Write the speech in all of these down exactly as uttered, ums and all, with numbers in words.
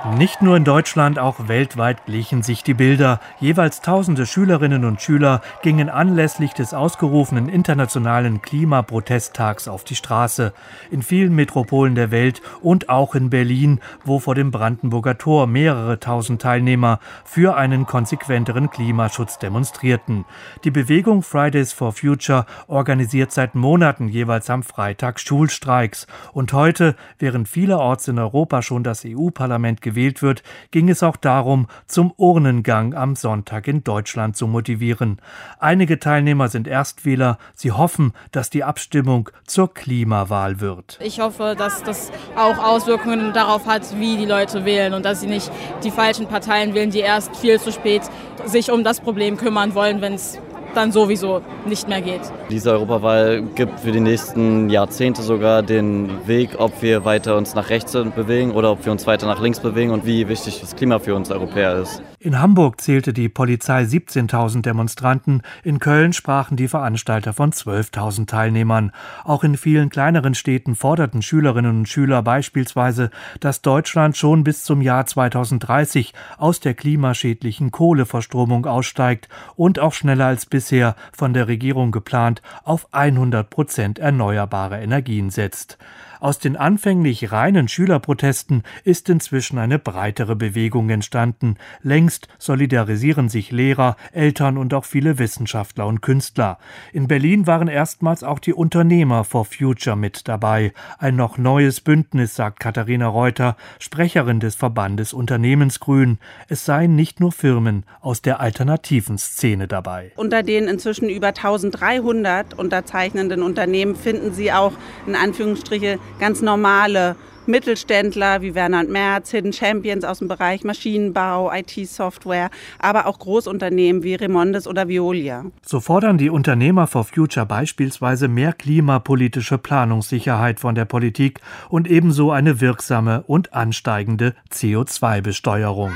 Nicht nur in Deutschland, auch weltweit glichen sich die Bilder. Jeweils tausende Schülerinnen und Schüler gingen anlässlich des ausgerufenen internationalen Klimaprotesttags auf die Straße. In vielen Metropolen der Welt und auch in Berlin, wo vor dem Brandenburger Tor mehrere tausend Teilnehmer für einen konsequenteren Klimaschutz demonstrierten. Die Bewegung Fridays for Future organisiert seit Monaten jeweils am Freitag Schulstreiks. Und heute, während vielerorts in Europa schon das E U-Parlament gewählt wird, ging es auch darum, zum Urnengang am Sonntag in Deutschland zu motivieren. Einige Teilnehmer sind Erstwähler. Sie hoffen, dass die Abstimmung zur Klimawahl wird. Ich hoffe, dass das auch Auswirkungen darauf hat, wie die Leute wählen und dass sie nicht die falschen Parteien wählen, die erst viel zu spät sich um das Problem kümmern wollen, wenn es dann sowieso nicht mehr geht. Diese Europawahl gibt für die nächsten Jahrzehnte sogar den Weg, ob wir weiter uns nach rechts bewegen oder ob wir uns weiter nach links bewegen und wie wichtig das Klima für uns Europäer ist. In Hamburg zählte die Polizei siebzehntausend Demonstranten, in Köln sprachen die Veranstalter von zwölftausend Teilnehmern. Auch in vielen kleineren Städten forderten Schülerinnen und Schüler beispielsweise, dass Deutschland schon bis zum Jahr zweitausenddreißig aus der klimaschädlichen Kohleverstromung aussteigt und auch schneller als bisher von der Regierung geplant auf hundert Prozent erneuerbare Energien setzt. Aus den anfänglich reinen Schülerprotesten ist inzwischen eine breitere Bewegung entstanden. Längst solidarisieren sich Lehrer, Eltern und auch viele Wissenschaftler und Künstler. In Berlin waren erstmals auch die Unternehmer for Future mit dabei. Ein noch neues Bündnis, sagt Katharina Reuter, Sprecherin des Verbandes Unternehmensgrün. Es seien nicht nur Firmen aus der alternativen Szene dabei. Unter den inzwischen über eintausenddreihundert unterzeichnenden Unternehmen finden Sie auch in Anführungsstriche ganz normale Mittelständler wie Werner und Merz, Hidden Champions aus dem Bereich Maschinenbau, I T-Software, aber auch Großunternehmen wie Remondes oder Veolia. So fordern die Unternehmer for Future beispielsweise mehr klimapolitische Planungssicherheit von der Politik und ebenso eine wirksame und ansteigende C O zwei Besteuerung.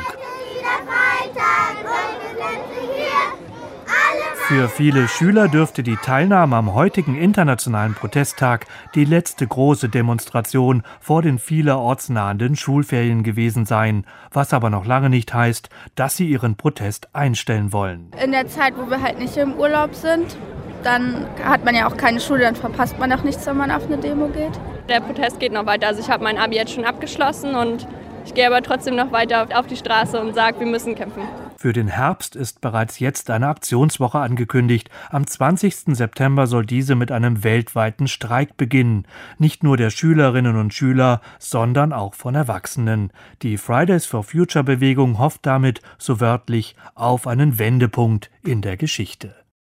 Für viele Schüler dürfte die Teilnahme am heutigen internationalen Protesttag die letzte große Demonstration vor den vielerorts nahenden Schulferien gewesen sein, was aber noch lange nicht heißt, dass sie ihren Protest einstellen wollen. In der Zeit, wo wir halt nicht im Urlaub sind, dann hat man ja auch keine Schule, dann verpasst man auch nichts, wenn man auf eine Demo geht. Der Protest geht noch weiter, also ich habe mein Abi jetzt schon abgeschlossen und ich gehe aber trotzdem noch weiter auf die Straße und sage, wir müssen kämpfen. Für den Herbst ist bereits jetzt eine Aktionswoche angekündigt. Am zwanzigsten September soll diese mit einem weltweiten Streik beginnen. Nicht nur der Schülerinnen und Schüler, sondern auch von Erwachsenen. Die Fridays for Future Bewegung hofft damit, so wörtlich, auf einen Wendepunkt in der Geschichte.